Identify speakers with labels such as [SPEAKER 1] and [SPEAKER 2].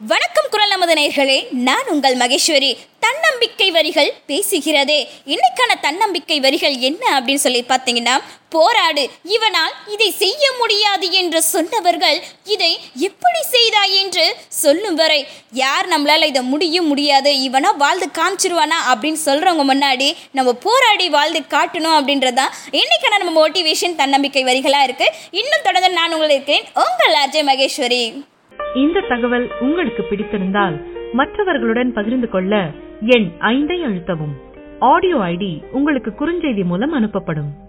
[SPEAKER 1] வணக்கம் குரல் நமது நேயர்களே, நான் உங்கள் மகேஸ்வரி. தன்னம்பிக்கை வரிகள் பேசுகிறதே. இன்னைக்கான தன்னம்பிக்கை வரிகள் என்ன அப்படின்னு சொல்லி பார்த்தீங்கன்னா, போராடு, இவனால் இதை செய்ய முடியாது என்று சொன்னவர்கள் இதை எப்படி செய்தாய் என்று சொல்லும் வரை, யார் நம்மளால் இதை முடியாது, இவனா வாழ்ந்து காமிச்சிருவானா அப்படின்னு சொல்கிறவங்க முன்னாடி நம்ம போராடி வாழ்ந்து காட்டணும் அப்படின்றதான் இன்னைக்கான நம்ம மோட்டிவேஷன் தன்னம்பிக்கை வரிகளாக இருக்குது. இன்னும் தொடர்ந்து நான் உங்களை இருக்கேன், உங்கள் ஆர்ஜே மகேஸ்வரி.
[SPEAKER 2] இந்த தகவல் உங்களுக்கு பிடித்திருந்தால் மற்றவர்களுடன் பகிர்ந்து கொள்ள எண் 5 அழுத்தவும். ஆடியோ ஐடி உங்களுக்கு குறுஞ்செய்தி மூலம் அனுப்பப்படும்.